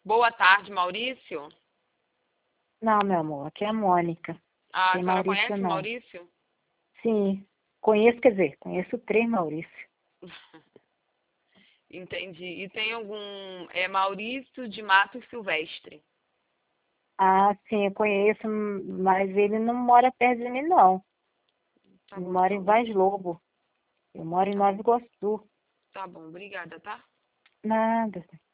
Boa tarde, Maurício. Não, meu amor, aqui é a Mônica. Ah, a Tem senhora Maurício, conhece o não. Maurício? Sim, conheço, quer dizer, conheço 3 Maurício. Entendi. E tem algum... É Maurício de Matos Silvestre. Ah, sim, eu conheço, mas ele não mora perto de mim, não. Tá Ele bom, mora em então. Vaz Lobo. Eu moro em Tá Nova bom. Iguaçu. Tá bom, obrigada, tá? Nada.